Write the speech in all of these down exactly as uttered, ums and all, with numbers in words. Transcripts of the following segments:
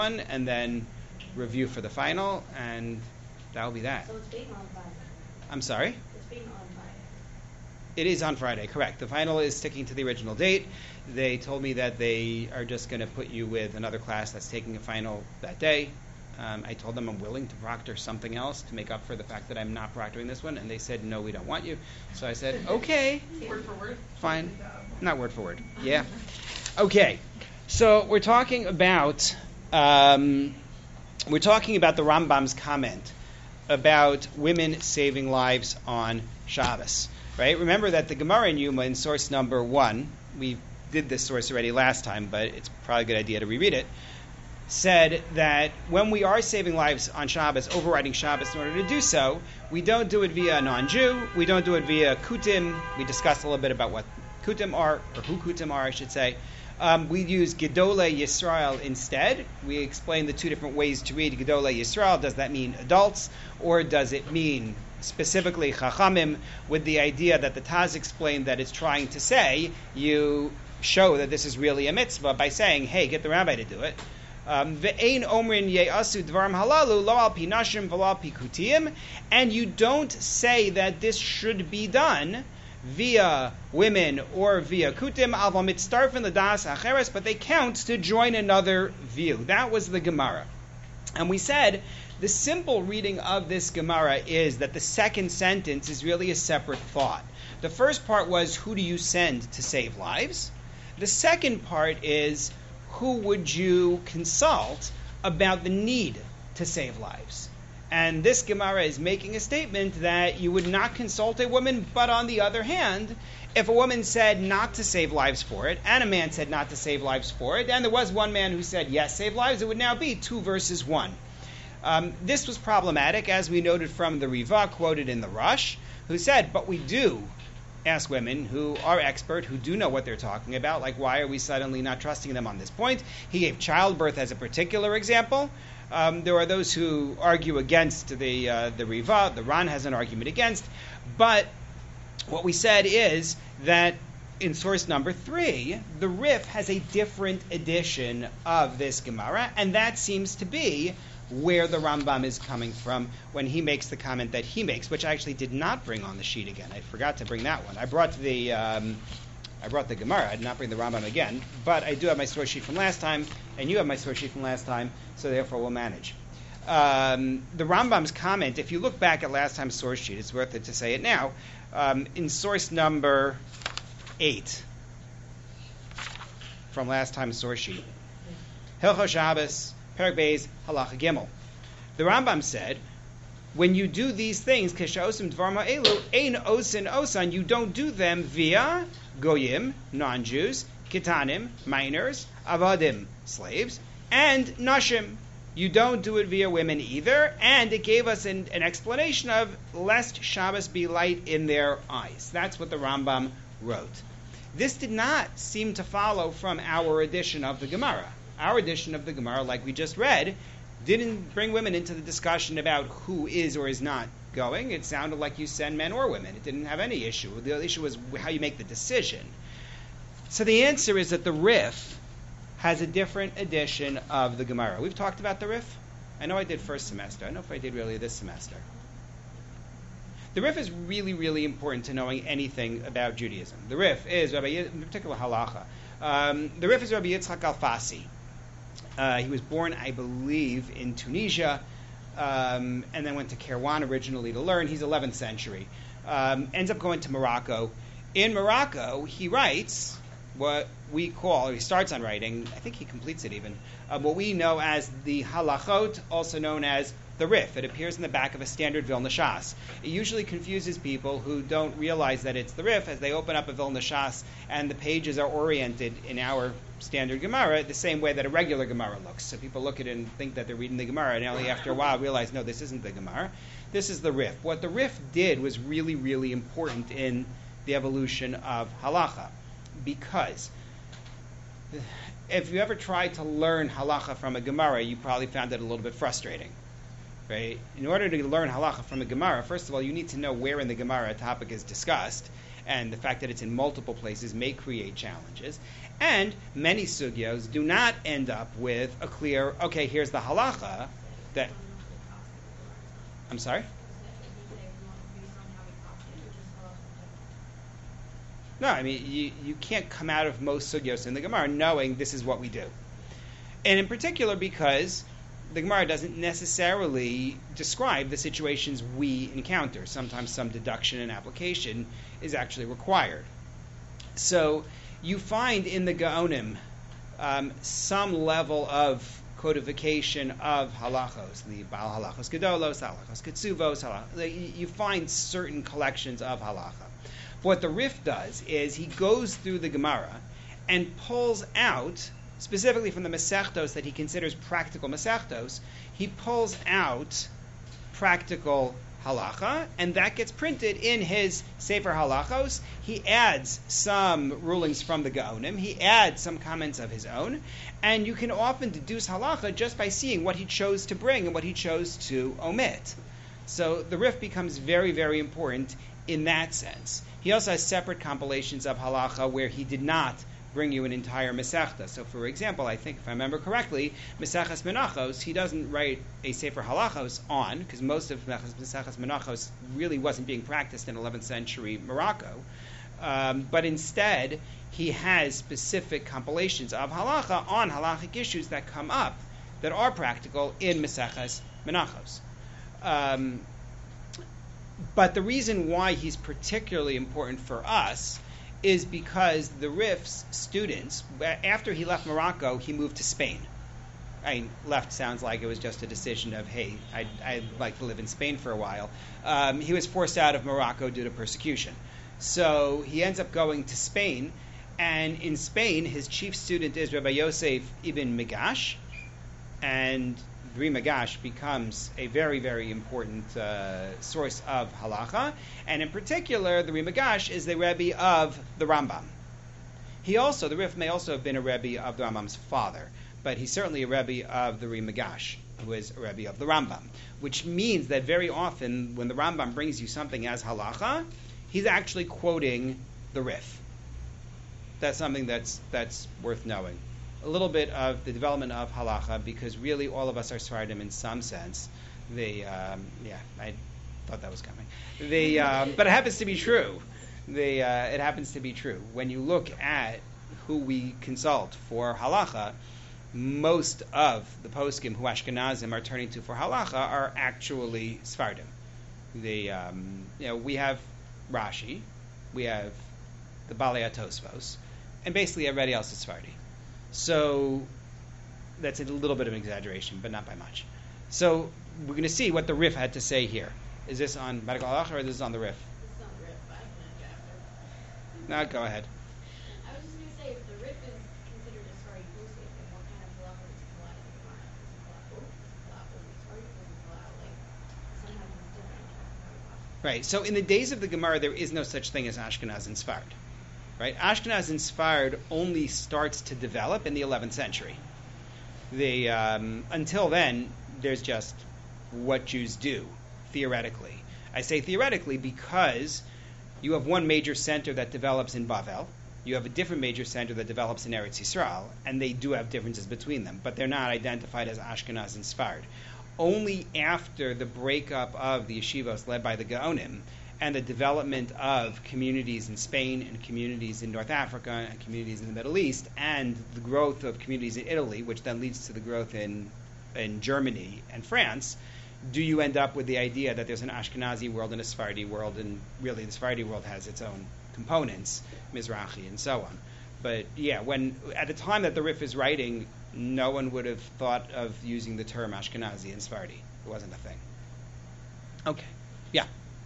one, and then review for the final, and that'll be that. So it's being on Friday. I'm sorry? It's being on Friday. It is on Friday, correct. The final is sticking to the original date. They told me that they are just going to put you with another class that's taking a final that day. Um, I told them I'm willing to proctor something else to make up for the fact that I'm not proctoring this one, and they said, no, we don't want you. So I said, okay. Word for word? Fine. Not word for word. Yeah. Okay. So we're talking about um, we're talking about the Rambam's comment about women saving lives on Shabbos. Right? Remember that the Gemara in Yuma in source number one, we did this source already last time, but it's probably a good idea to reread it, said that when we are saving lives on Shabbos, overriding Shabbos, in order to do so, we don't do it via a non-Jew, we don't do it via kutim. We discussed a little bit about what kutim are, or who kutim are, I should say. Um, we use Gedolei Yisrael instead. We explained the two different ways to read Gedolei Yisrael. Does that mean adults, or does it mean specifically Chachamim, with the idea that the Taz explained that it's trying to say, you show that this is really a mitzvah by saying, hey, get the rabbi to do it. Ve'ein omrin ye'asu dvarim halalu lo al pi nashim v'lo al pi kutiyim, and you don't say that this should be done via women or via kutim, aval mitztarfin l'das acheres, but they count to join another view. That was the Gemara. And we said the simple reading of this Gemara is that the second sentence is really a separate thought. The first part was, who do you send to save lives? The second part is, who would you consult about the need to save lives? And this Gemara is making a statement that you would not consult a woman, but on the other hand, if a woman said not to save lives for it, and a man said not to save lives for it, and there was one man who said yes, save lives, it would now be two versus one. Um, this was problematic, as we noted from the Riva quoted in the Rush, who said, but we do ask women who are expert, who do know what they're talking about, like why are we suddenly not trusting them on this point? He gave childbirth as a particular example. Um, there are those who argue against the uh, the Riva. The Ran has an argument against. But what we said is that in source number three, the Rif has a different edition of this Gemara, and that seems to be where the Rambam is coming from when he makes the comment that he makes, which I actually did not bring on the sheet again. I forgot to bring that one. I brought the um, I brought the Gemara. I did not bring the Rambam again, but I do have my source sheet from last time, and you have my source sheet from last time, so therefore we'll manage. Um, the Rambam's comment, if you look back at last time's source sheet, it's worth it to say it now, um, in source number eight from last time's source sheet, Hilchos Shabbos, Perek Beis, Halacha Gimel. The Rambam said, when you do these things, Keshaosim Dvar Ma'elu, Ein Osin Osan, you don't do them via Goyim, non-Jews, Kitanim, minors, Avadim, slaves, and Nashim. You don't do it via women either, and it gave us an, an explanation of lest Shabbos be light in their eyes. That's what the Rambam wrote. This did not seem to follow from our edition of the Gemara. Our edition of the Gemara, like we just read, didn't bring women into the discussion about who is or is not going. It sounded like you send men or women. It didn't have any issue. The issue was how you make the decision. So the answer is that the Rif has a different edition of the Gemara. We've talked about the Rif. I know I did first semester. I don't know if I did really this semester. The Rif is really, really important to knowing anything about Judaism. The Rif is, Rabbi, in particular halacha, um, the Rif is Rabbi Yitzchak Alfasi. Uh, he was born, I believe, in Tunisia, um, and then went to Kairouan originally to learn. He's eleventh century. Um, ends up going to Morocco. In Morocco, he writes what we call, or he starts on writing, I think he completes it even, uh, what we know as the halachot, also known as the Rif. It appears in the back of a standard Vilna Shas. It usually confuses people who don't realize that it's the Rif as they open up a Vilna Shas and the pages are oriented in our standard Gemara the same way that a regular Gemara looks. So people look at it and think that they're reading the Gemara, and only after a while realize, no, this isn't the Gemara. This is the Rif. What the Rif did was really, really important in the evolution of halacha, because if you ever tried to learn halacha from a Gemara, you probably found it a little bit frustrating. Right? In order to learn halacha from a Gemara, first of all, you need to know where in the Gemara a topic is discussed, and the fact that it's in multiple places may create challenges. And many sugyos do not end up with a clear, okay, here's the halacha that. I'm sorry? No, I mean, you, you can't come out of most sugyos in the Gemara knowing this is what we do. And in particular because the Gemara doesn't necessarily describe the situations we encounter. Sometimes some deduction and application is actually required. So you find in the Gaonim um, some level of codification of halachos, the Baal halachos gedolos, halachos ketzuvos, halachos. You find certain collections of halacha. What the Rif does is he goes through the Gemara and pulls out, specifically from the Masechtos that he considers practical Masechtos, he pulls out practical halacha, and that gets printed in his Sefer Halachos. He adds some rulings from the Gaonim, he adds some comments of his own, and you can often deduce halacha just by seeing what he chose to bring and what he chose to omit. So the Rif becomes very, very important in that sense. He also has separate compilations of halacha where he did not bring you an entire Masechta. So, for example, I think, if I remember correctly, Maseches Menachos, he doesn't write a Sefer Halachos on, because most of Maseches Menachos really wasn't being practiced in eleventh century Morocco. Um, but instead, he has specific compilations of halacha on halachic issues that come up that are practical in Maseches Menachos. Um, but the reason why he's particularly important for us is because the Rif's students, after he left Morocco, he moved to Spain. I mean, left sounds like it was just a decision of, hey, I'd, I'd like to live in Spain for a while. Um, he was forced out of Morocco due to persecution. So he ends up going to Spain, and in Spain, his chief student is Rabbi Yosef ibn Migash, and Ri Migash becomes a very, very important uh, source of halacha, and in particular, the Ri Migash is the Rebbe of the Rambam. He also, the Rif may also have been a Rebbe of the Rambam's father, but he's certainly a Rebbe of the Ri Migash, who is a Rebbe of the Rambam, which means that very often when the Rambam brings you something as halacha, he's actually quoting the Rif. That's something that's that's worth knowing. A little bit of the development of halacha, because really all of us are Sfardim in some sense. The um, yeah, I thought that was coming. The um, but it happens to be true. The uh, it happens to be true. When you look at who we consult for halacha, most of the poskim who Ashkenazim are turning to for halacha are actually Sfardim. The um, you know we have Rashi, we have the Balei HaTosfos, and basically everybody else is Sfardi. So that's a little bit of an exaggeration, but not by much. So we're going to see what the Rif had to say here. Is this on Medical Halacha or is this on the Rif? This is on the Rif, but I can No, go ahead. I was just going to say, if the Rif is considered a Sfardi posting, then what kind of halacha does he pull out of the Gemara? Does he pull out both? Does he pull out Sfardi? Does he pull out, like, sometimes it's different? Right. So in the days of the Gemara, there is no such thing as Ashkenaz and Sfard. Right? Ashkenaz and Sfard only starts to develop in the eleventh century. The um, until then, there's just what Jews do, theoretically. I say theoretically because you have one major center that develops in Bavel, you have a different major center that develops in Eretz Yisrael, and they do have differences between them, but they're not identified as Ashkenaz and Sfard. Only after the breakup of the yeshivos led by the Gaonim and the development of communities in Spain and communities in North Africa and communities in the Middle East and the growth of communities in Italy, which then leads to the growth in in Germany and France, do you end up with the idea that there's an Ashkenazi world and a Sephardi world, and really the Sephardi world has its own components, Mizrahi and so on. But yeah, when at the time that the Rif is writing, no one would have thought of using the term Ashkenazi and Sephardi. It wasn't a thing. Okay. Yeah.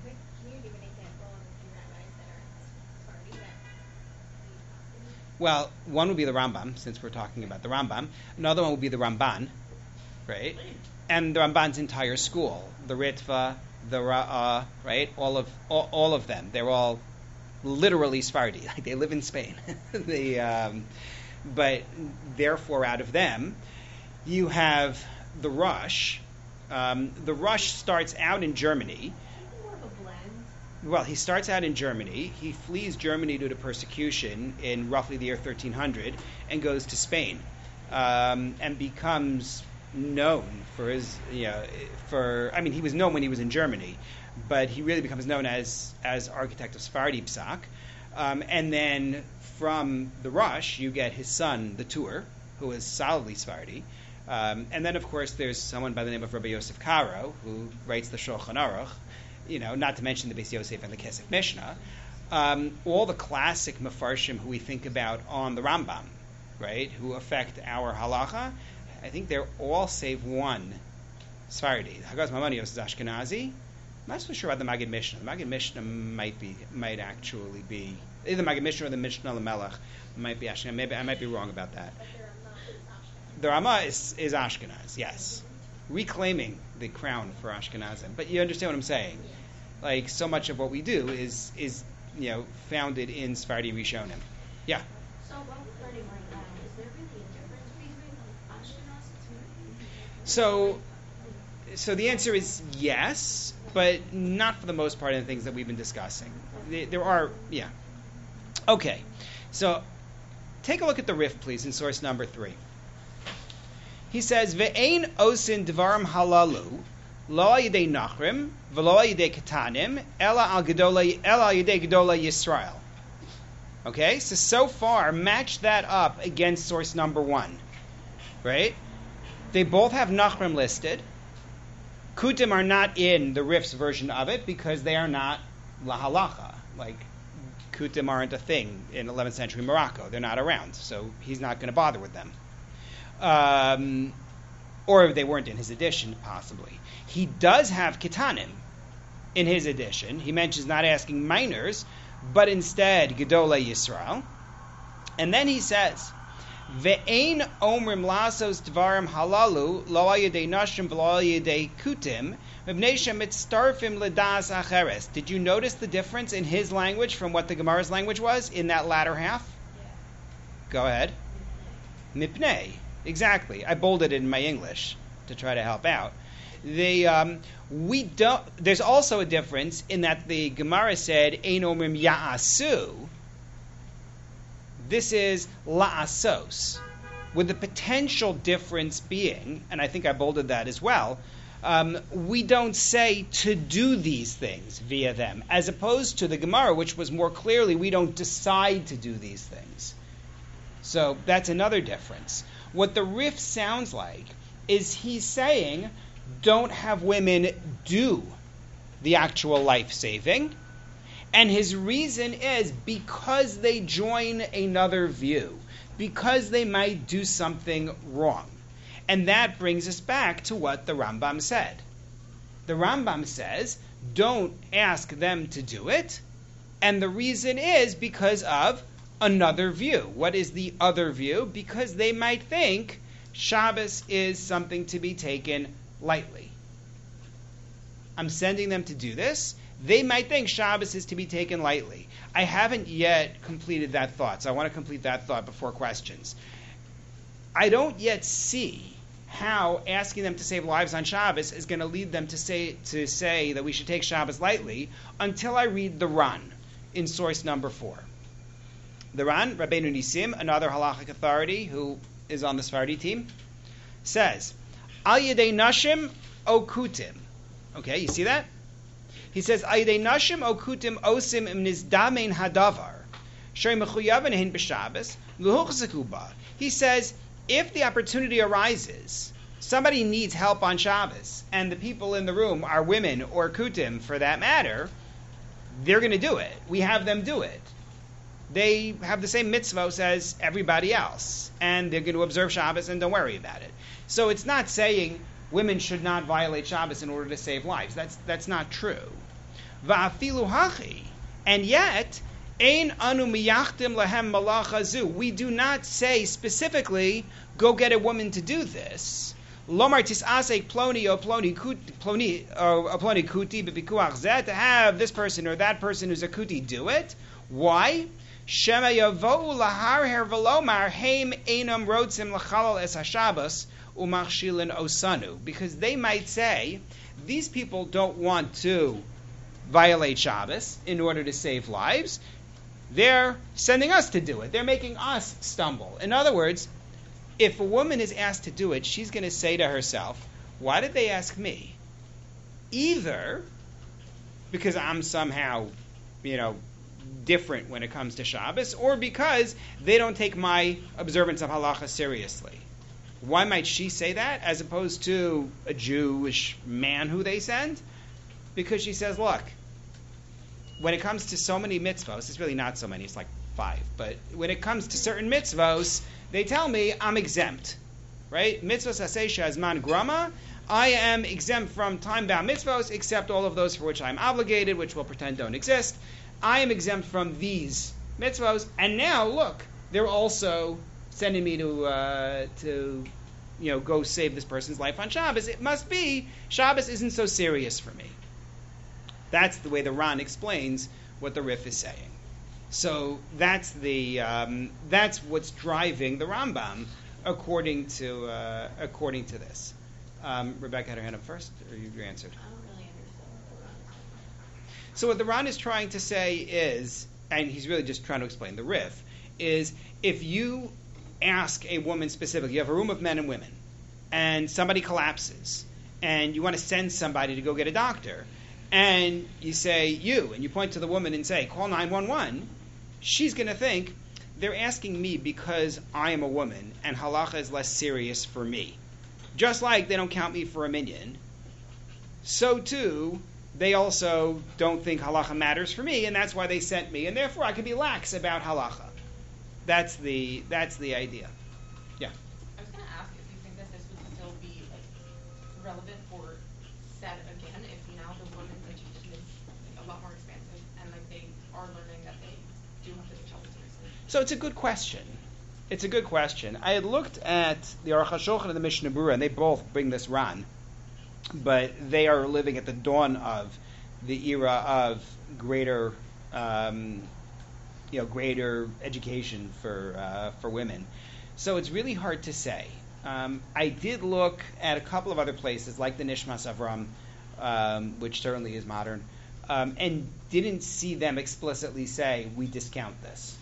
Well, one would be the Rambam, since we're talking about the Rambam. Another one would be the Ramban, right? And the Ramban's entire school, the Ritva, the Ra'ah, right? All of all, all of them. They're all literally Sephardi. Like they live in Spain. they, um, but therefore, out of them, you have the Rush. Um, the Rush starts out in Germany. More of a blend. Well, he starts out in Germany. He flees Germany due to persecution in roughly the year thirteen hundred and goes to Spain, um, and becomes known for his, you know, for, I mean, he was known when he was in Germany, but he really becomes known as, as architect of Sephardi Psak. Um, and then from the Rush, you get his son, the Tur, who is solidly Sephardi. Um, and then, of course, there's someone by the name of Rabbi Yosef Karo, who writes the Shulchan Aruch, you know, not to mention the Beis Yosef and the Kesef Mishnah. Um, all the classic Mefarshim who we think about on the Rambam, right, who affect our halacha, I think they're all save one Sephardi. Hagaz Maimonides is Ashkenazi. I'm not so sure about the Maggid Mishnah. The Maggid Mishnah might be, might actually be either the Maggid Mishnah or the Mishnah Lamelech might be Ashkenaz. Maybe I might be wrong about that. The Rama is, is Ashkenaz, yes, reclaiming the crown for Ashkenazim. But you understand what I'm saying? Like, so much of what we do is is you know founded in Sephardi Rishonim. Yeah. So what we're learning right now, is there really a difference between Ashkenaz and So, so the answer is yes, but not for the most part in the things that we've been discussing. There, there are, yeah. Okay, so take a look at the Rif, please, in source number three. He says, "Ve'ein osin dvarim halalu, lo yidei nachrim, v'lo yidei katanim, ela al gedola, ela yidei gedola Yisrael." Okay, so so far, match that up against source number one, right? They both have nachrim listed. Kutim are not in the Rif's version of it because they are not lahalacha. Like, Kutim aren't a thing in eleventh century Morocco. They're not around, so he's not going to bother with them. Um, or they weren't in his edition, possibly. He does have Ketanim in his edition. He mentions not asking minors, but instead Gedola Yisrael. And then he says, Ve'ein omrim lasos dvarim halalu lo ayidei nashim v'lo ayidei kutim mibnei shemitztarfim ledas acheres. Did you notice the difference in his language from what the Gemara's language was in that latter half? Yeah. Go ahead. Mipnei. Exactly. I bolded it in my English to try to help out. The um, we don't. There's also a difference in that the Gemara said ein omrim ya'asu. This is la'asos, with the potential difference being, and I think I bolded that as well, um, we don't say to do these things via them, as opposed to the Gemara, which was more clearly we don't decide to do these things. So that's another difference. What the Rif sounds like is he's saying, don't have women do the actual life-saving. And his reason is because they join another view, because they might do something wrong. And that brings us back to what the Rambam said. The Rambam says, don't ask them to do it. And the reason is because of another view. What is the other view? Because they might think Shabbos is something to be taken lightly. I'm sending them to do this. They might think Shabbos is to be taken lightly. I haven't yet completed that thought, so I want to complete that thought before questions. I don't yet see how asking them to save lives on Shabbos is going to lead them to say to say that we should take Shabbos lightly until I read the Ran in source number four. The Ran, Rabbeinu Nisim, another halachic authority who is on the Sephardi team, says, Al Yedei Nashim Okutim. Okay, you see that? He says, Al Yedei Nashim Okutim Osim Im Nizdamein Hadavar Shrei Mechuyaven Hein B'Shabbos L'Huchzaku Ba. He says, if the opportunity arises, somebody needs help on Shabbos, and the people in the room are women or kutim for that matter, they're going to do it. We have them do it. They have the same mitzvos as everybody else, and they're going to observe Shabbos and don't worry about it. So it's not saying women should not violate Shabbos in order to save lives. That's that's not true. Va'afilu hachi, and yet ein anu miyachtim lahem malacha zu. We do not say specifically, go get a woman to do this. Lomar tisasek ploni o ploni ploni or ploni kuti b'pikuach zeh, to have this person or that person who's a kuti do it. Why? Shema yavohu laharher v'lomar heim einam rotzim lachalal es hashabbos umachshilin osanu, because they might say these people don't want to violate Shabbos in order to save lives. They're sending us to do it. They're making us stumble. In other words, if a woman is asked to do it, she's going to say to herself, why did they ask me? Either because I'm somehow, you know, different when it comes to Shabbos, or because they don't take my observance of halacha seriously. Why might she say that as opposed to a Jewish man who they send? Because she says, look, when it comes to so many mitzvos, it's really not so many, it's like five, but when it comes to certain mitzvos, they tell me I'm exempt, right? Mitzvos aseh she'azman grama, I am exempt from time-bound mitzvos, except all of those for which I'm obligated, which we'll pretend don't exist. I am exempt from these mitzvos, and now look, they're also sending me to uh, to you know go save this person's life on Shabbos. It must be Shabbos isn't so serious for me. That's the way the Ran explains what the Rif is saying. So that's the um, that's what's driving the Rambam according to uh, according to this. Um, Rebecca had her hand up first, or you answered? I don't really understand what the Ran is saying. So what the Ran is trying to say is, and he's really just trying to explain the Rif, is if you ask a woman specifically, you have a room of men and women, and somebody collapses, and you want to send somebody to go get a doctor, and you say you, and you point to the woman and say, call nine one one, she's going to think, they're asking me because I am a woman, and halacha is less serious for me. Just like they don't count me for a minyan, so too, they also don't think halacha matters for me, and that's why they sent me, and therefore I can be lax about halacha. That's the that's the idea. Yeah. I was going to ask if you think that this would still be like relevant or said again if now the women's education is like, a lot more expansive and like they are learning that they do have to take Shabbos seriously. So it's a good question. It's a good question. I had looked at the Aruch HaShulchan and the Mishnah Berurah, and they both bring this Ran, but they are living at the dawn of the era of greater, um, you know, greater education for uh, for women. So it's really hard to say. Um, I did look at a couple of other places, like the Nishmas Avram, um, which certainly is modern, um, and didn't see them explicitly say we discount this.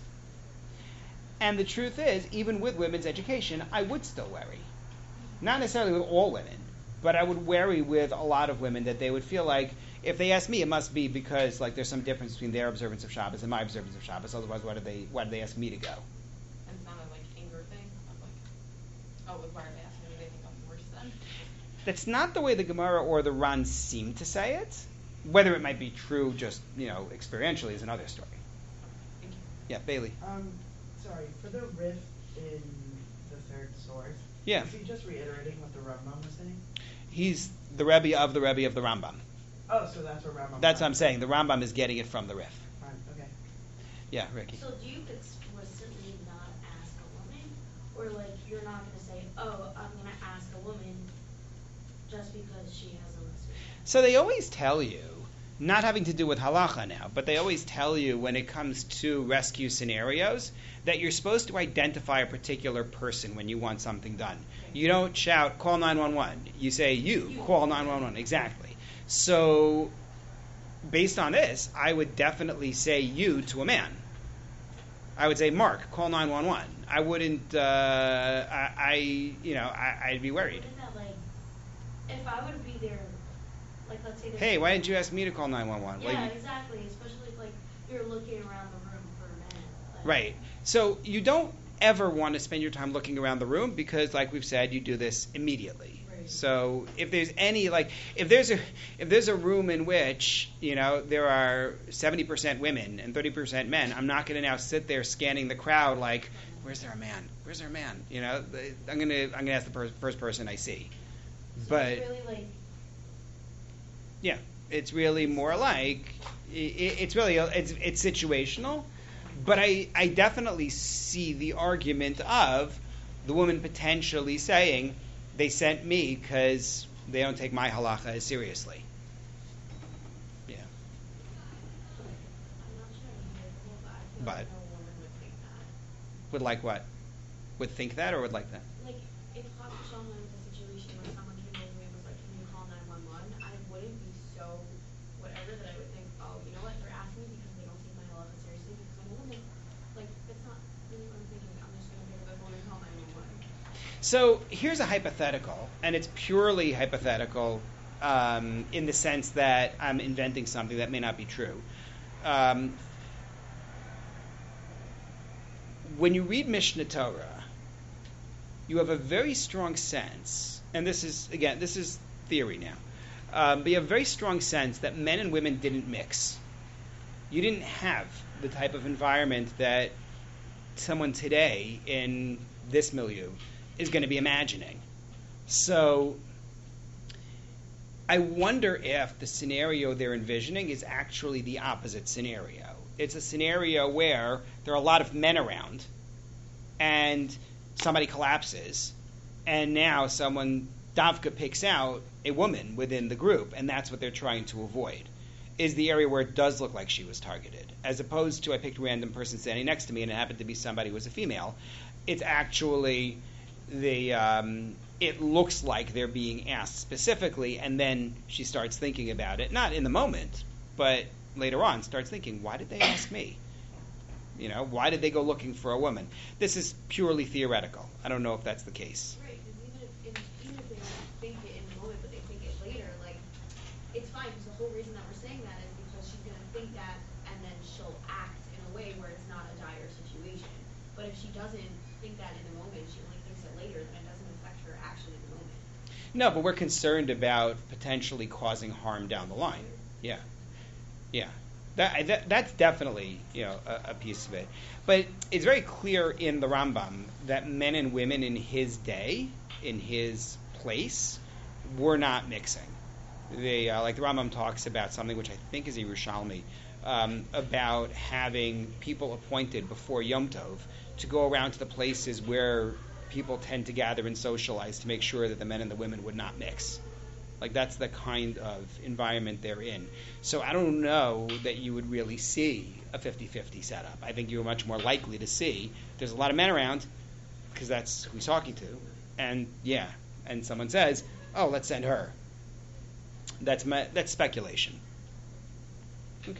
And the truth is, even with women's education, I would still worry. Not necessarily with all women, but I would worry with a lot of women that they would feel like, if they ask me, it must be because like there's some difference between their observance of Shabbos and my observance of Shabbos. Otherwise, why did they why did they ask me to go? And it's not a like anger thing of like, oh, why are they asking me? They think I'm worse than. That's not the way the Gemara or the Ran seem to say it. Whether it might be true just, you know, experientially is another story. Thank you. Yeah, Bailey. Um, sorry, for the riff in the third source, Yeah. is he just reiterating what the Rambam was saying? He's the Rebbe of the Rebbe of the Rambam. Oh, so that's where Rambam That's what I'm saying. The Rambam is getting it from the Rif. Fine, okay. Yeah, Ricky. So do you explicitly not ask a woman? Or like you're not going to say, oh, I'm going to ask a woman just because she has a lesser. So they always tell you, not having to do with halacha now, but they always tell you when it comes to rescue scenarios that you're supposed to identify a particular person when you want something done. You don't shout, call nine one one. You say, you, You. call nine one one. Exactly. So based on this, I would definitely say you to a man. I would say, Mark, call nine one one. I wouldn't, uh, I, I, you know, I, I'd be worried. Wouldn't that like, if I would be there, like let's say there's Hey, why didn't you ask me to call nine one one? Yeah, exactly. Especially if like you're looking around the room for a minute. Like, Right. So you don't ever want to spend your time looking around the room because, like we've said, you do this immediately. Right. So if there's any, like, if there's a if there's a room in which, you know, there are seventy percent women and thirty percent men, I'm not going to now sit there scanning the crowd like, where's there a man? Where's there a man? You know, I'm gonna I'm gonna ask the per- first person I see. So But it's really like yeah, it's really more like i i- it's really it's it's situational. But I, I definitely see the argument of the woman potentially saying, they sent me because they don't take my halacha as seriously. Yeah. I'm not sure I'm very but I feel But- like no woman would think that. Would like what? Would think that or would like that? Like if Chas v'shalom was a situation where someone came over to me and was like, can you call nine one one? I wouldn't be so whatever that I would think, So here's a hypothetical, and it's purely hypothetical um, in the sense that I'm inventing something that may not be true. Um, when you read Mishnah Torah, you have a very strong sense, and this is, again, this is theory now, um, but you have a very strong sense that men and women didn't mix. You didn't have the type of environment that someone today in this milieu is going to be imagining. So I wonder if the scenario they're envisioning is actually the opposite scenario. It's a scenario where there are a lot of men around and somebody collapses, and now someone, Davka, picks out a woman within the group, and that's what they're trying to avoid, is the area where it does look like she was targeted. As opposed to I picked a random person standing next to me and it happened to be somebody who was a female. It's actually the um, it looks like they're being asked specifically, and then she starts thinking about it, not in the moment, but later on starts thinking, why did they ask me? You know, why did they go looking for a woman? This is purely theoretical. I don't know if that's the case. Right, because even if, in, even if they don't think it in the moment, but they think it later, like, it's fine, because the whole reason that we're saying that is because she's going to think that, and then she'll act in a way where it's not a dire situation. But if she doesn't think that in the moment, she only thinks it later, then it doesn't affect her actually in the moment. No, but we're concerned about potentially causing harm down the line. Yeah, yeah, that, that that's definitely, you know, a, a piece of it. But it's very clear in the Rambam that men and women in his day, in his place, were not mixing. They uh, like the Rambam talks about something which I think is Yerushalmi, um, about having people appointed before Yom Tov to go around to the places where people tend to gather and socialize to make sure that the men and the women would not mix. Like, that's the kind of environment they're in. So I don't know that you would really see a fifty-fifty setup. I think you're much more likely to see there's a lot of men around, because that's who he's talking to, and yeah, and someone says, oh, let's send her. That's my, that's speculation. Okay.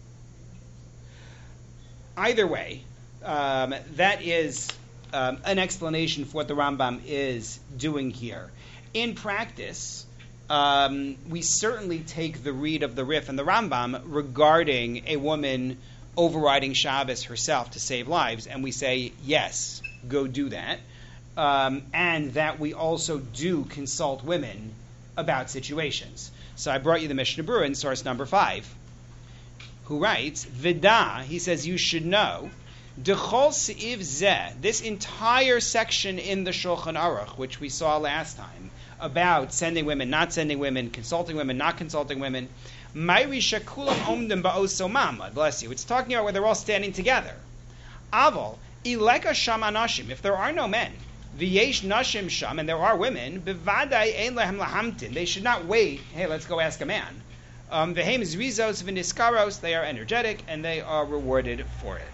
Either way, um, that is um, an explanation for what the Rambam is doing here. In practice, um, we certainly take the read of the Rif and the Rambam regarding a woman overriding Shabbos herself to save lives, and we say, yes, go do that, um, and that we also do consult women about situations. So I brought you the Mishnah Berurah in source number five, who writes, Vida, he says, you should know, Dechol Se'iv Zeh, this entire section in the Shulchan Aruch, which we saw last time, about sending women, not sending women, consulting women, not consulting women, Mayri Shekulam Omdim Ba'oso Mama, bless you, it's talking about where they're all standing together. Aval, Ileka Sham Anashim, if there are no men, V'yesh Nashim Sham, and there are women, Bevadai Ein Lehem Lahamtin, they should not wait, hey, let's go ask a man. Um, V'heim Zrizos V'niskaros, they are energetic, and they are rewarded for it.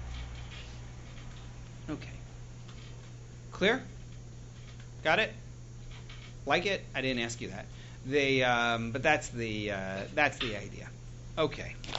Okay. Clear? Got it? Like it? I didn't ask you that. They, um, but that's the uh, that's the idea. Okay.